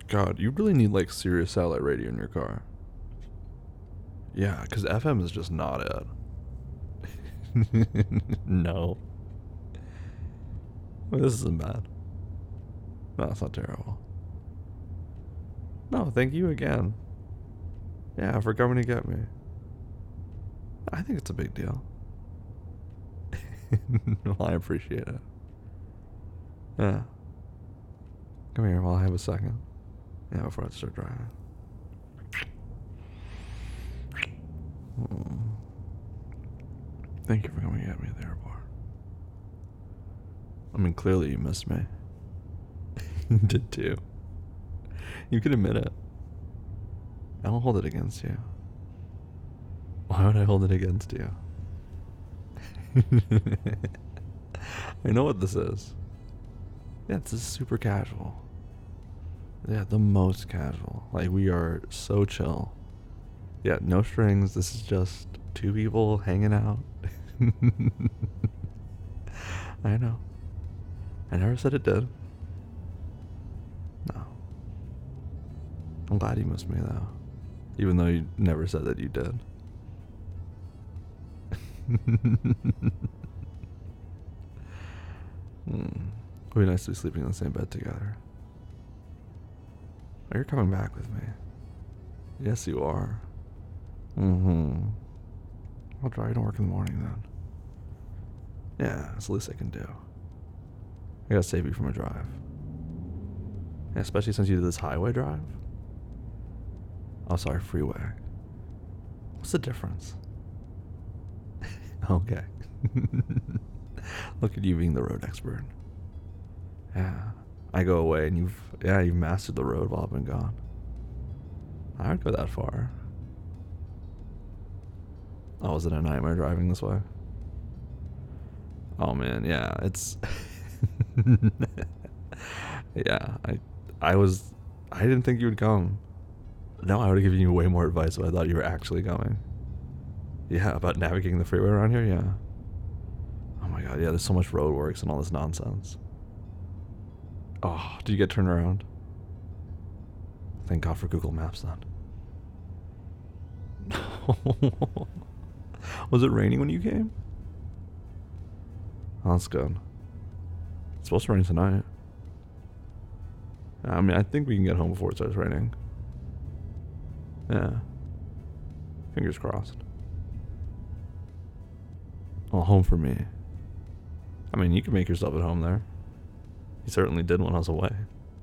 God, you really need like Sirius satellite radio in your car. Yeah, because FM is just not it. No. Well, this isn't bad. No, it's not terrible. No, thank you again. Yeah, for coming to get me. I think it's a big deal. Well, I appreciate it. Yeah. Come here while I have a second. Yeah, before I start driving. Mm. Thank you for coming to get me at the airport. I mean, clearly you missed me. You did too. You can admit it. I don't hold it against you. Why would I hold it against you? I know what this is. Yeah, this is super casual. Yeah, the most casual. Like, we are so chill. Yeah, no strings. This is just two people hanging out. I know. I never said it did. No. I'm glad you missed me, though. Even though you never said that you did. It would be nice to be sleeping in the same bed together. Oh, you're coming back with me. Yes, you are. I'll drive you to work in the morning then. Yeah, it's the least I can do. I gotta save you from a drive. Yeah, especially since you did this highway drive. Oh, sorry, freeway. What's the difference? Okay. Look at you being the road expert. Yeah. I go away and you've mastered the road while I've been gone. I would go that far. Oh, was it a nightmare driving this way? Oh man, yeah, it's yeah, I didn't think you would come. No, I would have given you way more advice if I thought you were actually coming. Yeah, about navigating the freeway around here, yeah. Oh my god, yeah, there's so much roadworks and all this nonsense. Oh, did you get turned around? Thank God for Google Maps then. Was it raining when you came? Oh, that's good. It's supposed to rain tonight. I mean, I think we can get home before it starts raining. Yeah. Fingers crossed. Well, home for me. I mean, you can make yourself at home there. You certainly did when I was away.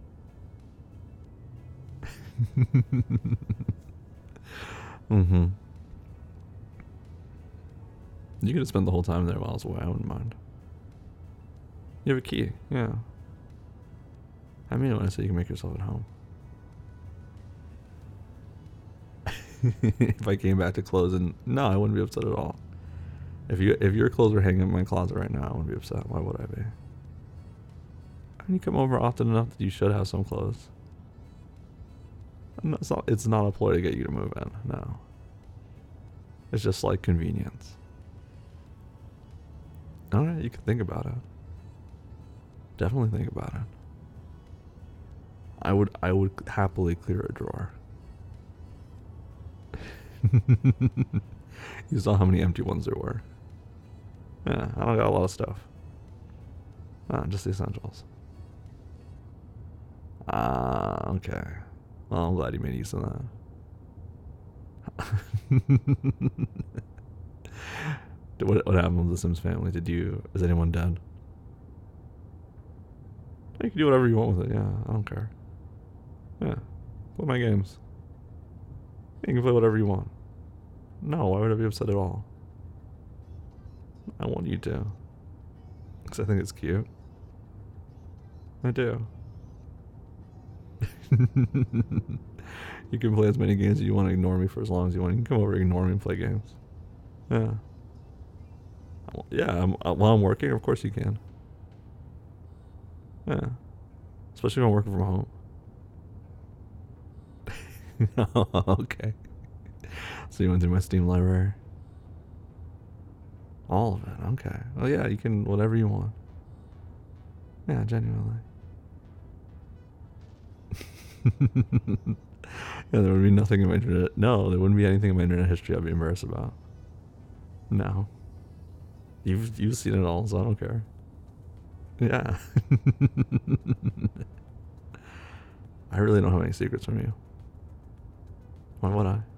You could have spent the whole time there while I was away. I wouldn't mind. You have a key, yeah. I mean it when I say you can make yourself at home. If I came back to clothes and no, I wouldn't be upset at all. If your clothes were hanging in my closet right now, I wouldn't be upset. Why would I be? I mean, you come over often enough that you should have some clothes. It's not a ploy to get you to move in. No. It's just like convenience. Alright, you can think about it. Definitely think about it. I would happily clear a drawer. You saw how many empty ones there were. Yeah, I don't got a lot of stuff. Just the essentials. Okay. Well, I'm glad you made use of that. What happened with the Sims family? Is anyone dead? You can do whatever you want with it, yeah. I don't care. Yeah. Play my games. You can play whatever you want. No, why would I be upset at all? I want you to. Because I think it's cute. I do. You can play as many games as you want to ignore me for as long as you want. You can come over and ignore me and play games. Yeah. Yeah, while I'm working, of course you can. Yeah. Especially when I'm working from home. Okay. So you went through my Steam library? All of it, okay. Well, yeah, you can, whatever you want. Yeah, genuinely. Yeah, there would be nothing in my internet. No, there wouldn't be anything in my internet history I'd be embarrassed about. No. You've seen it all, so I don't care. Yeah. I really don't have any secrets from you. Why would I?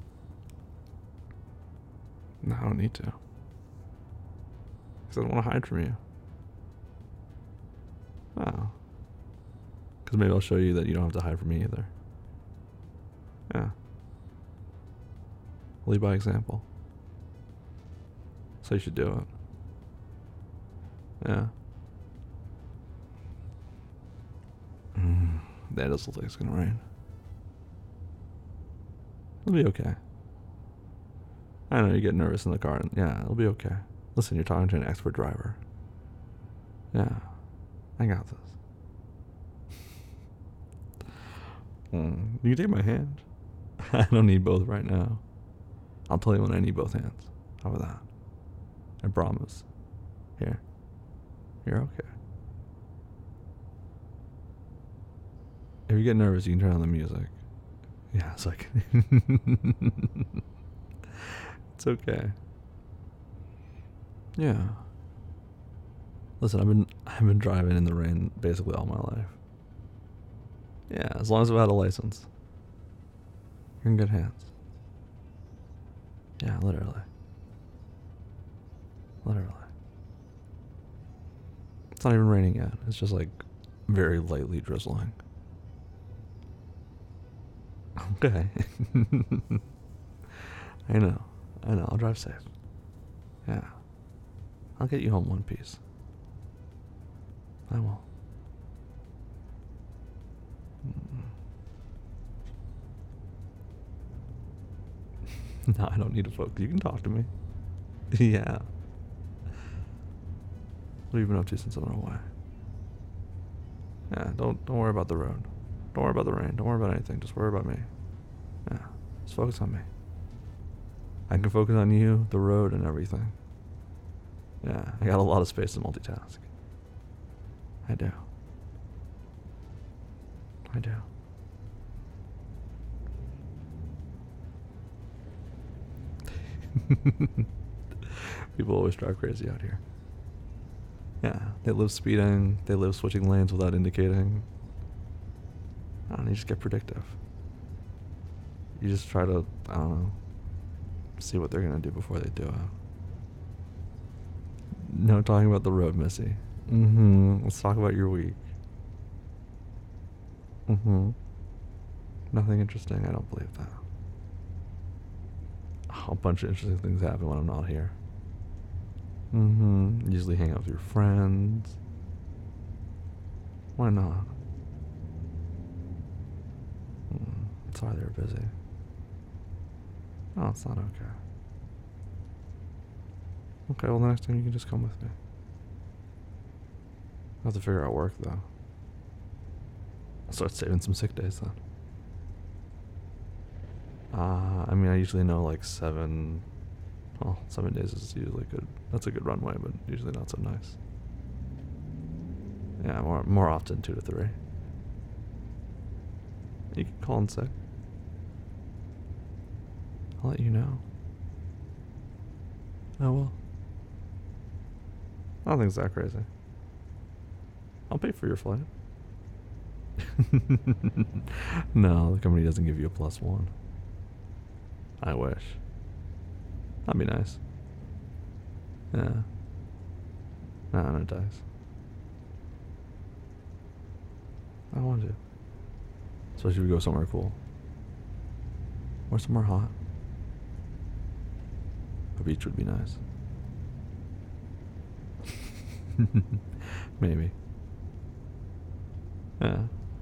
No, I don't need to. Because I don't want to hide from you. Oh. Because maybe I'll show you that you don't have to hide from me either. Yeah. Lead by example. So you should do it. Yeah. That does look like it's gonna rain. It'll be okay. I know you get nervous in the car. Yeah, it'll be okay. Listen, you're talking to an expert driver. Yeah, I got this. You can take my hand. I don't need both right now. I'll tell you when I need both hands. How about that? I promise. Here. You're okay. If you get nervous, you can turn on the music. Yeah, so I can. It's okay. Yeah. Listen, I've been driving in the rain basically all my life. Yeah, as long as I've had a license. You're in good hands. Yeah, literally. Literally. It's not even raining yet. It's just like very lightly drizzling. Okay. I know. I'll drive safe. Yeah. I'll get you home one piece. I will. No, I don't need to focus. You can talk to me. Yeah. What have you been up to since I went away? Yeah, don't worry about the road. Don't worry about the rain. Don't worry about anything. Just worry about me. Yeah. Just focus on me. I can focus on you, the road, and everything. Yeah, I got a lot of space to multitask. I do. I do. People always drive crazy out here. Yeah, they live speeding, they live switching lanes without indicating. I don't know, you just get predictive. You just try to, I don't know, see what they're gonna do before they do it. No talking about the road, Missy. Let's talk about your week. Nothing interesting, I don't believe that. A bunch of interesting things happen when I'm not here. Usually hang out with your friends. Why not? Sorry they were busy. Oh, it's not okay. Okay, well the next time you can just come with me. I'll have to figure out work though. I'll start saving some sick days then. I mean, I usually know like 7 days is usually good. That's a good runway, but usually not so nice. Yeah, more often 2 to 3. You can call in sick. I'll let you know. Oh well. I don't think it's that crazy. I'll pay for your flight. No, the company doesn't give you a +1. I wish. That'd be nice. Yeah. No, it does. I want to. Especially if we go somewhere cool. Or somewhere hot. A beach would be nice. Maybe. Yeah.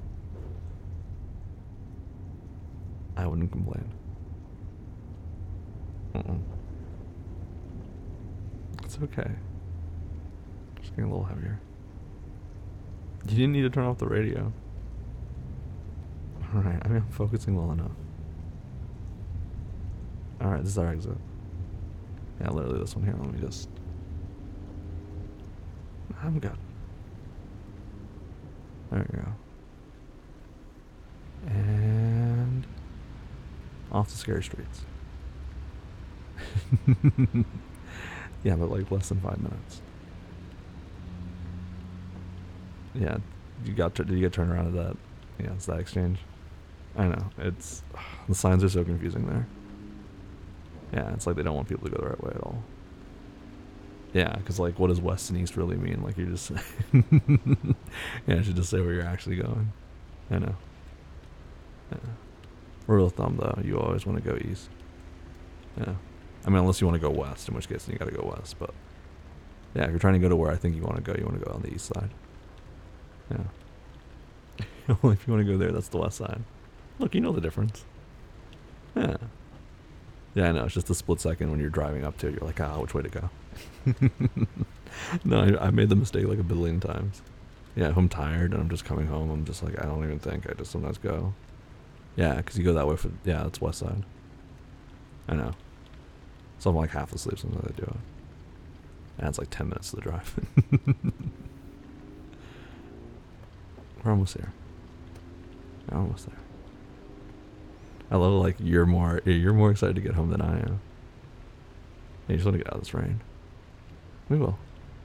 I wouldn't complain. It's okay. Just getting a little heavier. You didn't need to turn off the radio. Alright, I mean, I'm focusing well enough. Alright, this is our exit. Yeah, literally this one here. Let me just... I'm good. There we go. Off the scary streets. Yeah, but like less than 5 minutes. Yeah, did you get turned around at that? Yeah, it's that exchange. I know, it's, the signs are so confusing there. Yeah, it's like they don't want people to go the right way at all. Yeah, because like, what does west and east really mean? Like, you just, yeah, I should just say where you're actually going. I know. Yeah. Rule of thumb, though, you always want to go east. Yeah. I mean, unless you want to go west, in which case then you got to go west. But yeah, if you're trying to go to where I think you want to go on the east side. Yeah. Well, if you want to go there, that's the west side. Look, you know the difference. Yeah. Yeah, I know. It's just a split second when you're driving up to it. You're like, which way to go? No, I made the mistake like a billion times. Yeah, if I'm tired and I'm just coming home, I'm just like, I don't even think. I just sometimes go. Yeah, because you go that way for, yeah, that's west side. I know. So I'm like half asleep sometimes I do it. And it's like 10 minutes to the drive. We're almost here. We're almost there. I love it, like you're more excited to get home than I am. You just want to get out of this rain. We will.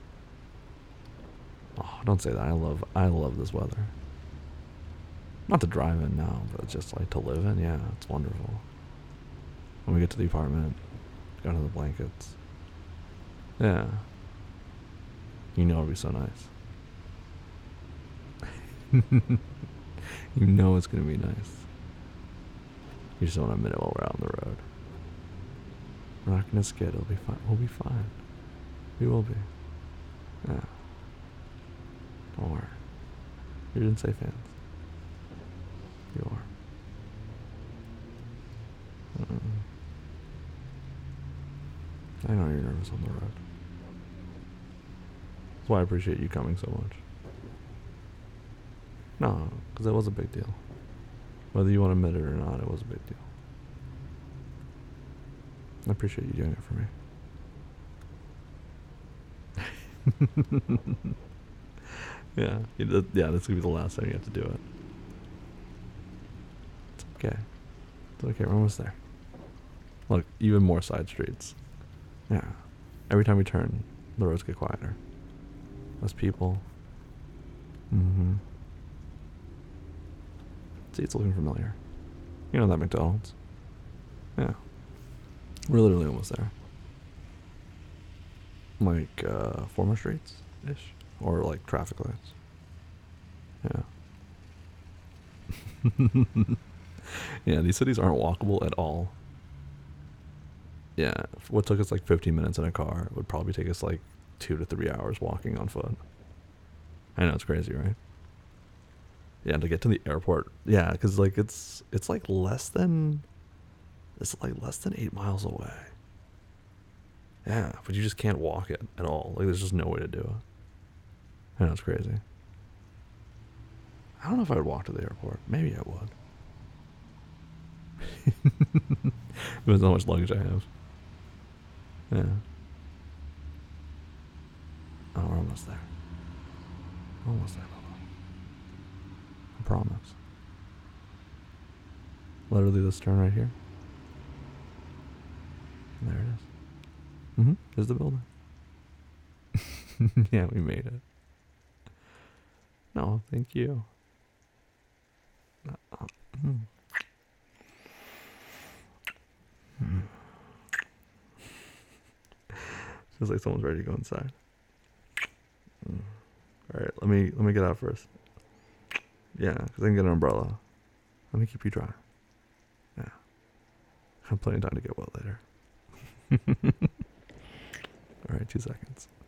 Oh, don't say that. I love this weather. Not to drive in now, but just like to live in. Yeah, it's wonderful. When we get to the apartment, go into the blankets. Yeah. You know it'll be so nice. You know it's gonna be nice. You just want a minute while we're out on the road. We're not gonna skid. It'll be fine. We'll be fine. We will be. Yeah. Don't worry. You're in safe hands. You are. I know you're nervous on the road. That's why I appreciate you coming so much. No, because it was a big deal. Whether you want to admit it or not, it was a big deal. I appreciate you doing it for me. Yeah, that's gonna be the last time you have to do it. It's okay. It's okay, we're almost there. Look, even more side streets. Yeah. Every time we turn, the roads get quieter. Less people. Mm-hmm. See, it's looking familiar. You know that McDonald's? Yeah. We're literally almost there. Like, 4 more streets-ish? Or, like, traffic lights. Yeah. Yeah, these cities aren't walkable at all. Yeah, what took us like 15 minutes in a car would probably take us like 2 to 3 hours walking on foot. I know, it's crazy, right? Yeah, to get to the airport. Yeah, because like it's like less than 8 miles away. Yeah, but you just can't walk it at all. Like there's just no way to do it. I know, it's crazy. I don't know if I would walk to the airport. Maybe I would. Depends how much luggage I have. Yeah. Oh, we're almost there. Almost there, Bubba. I promise. Literally this turn right here. And there it is. Mm-hmm. There's the building. Yeah, we made it. No, thank you. Feels like someone's ready to go inside. All right, let me get out first. Yeah, because I can get an umbrella. Let me keep you dry. Yeah, I have plenty of time to get wet later. All right, 2 seconds.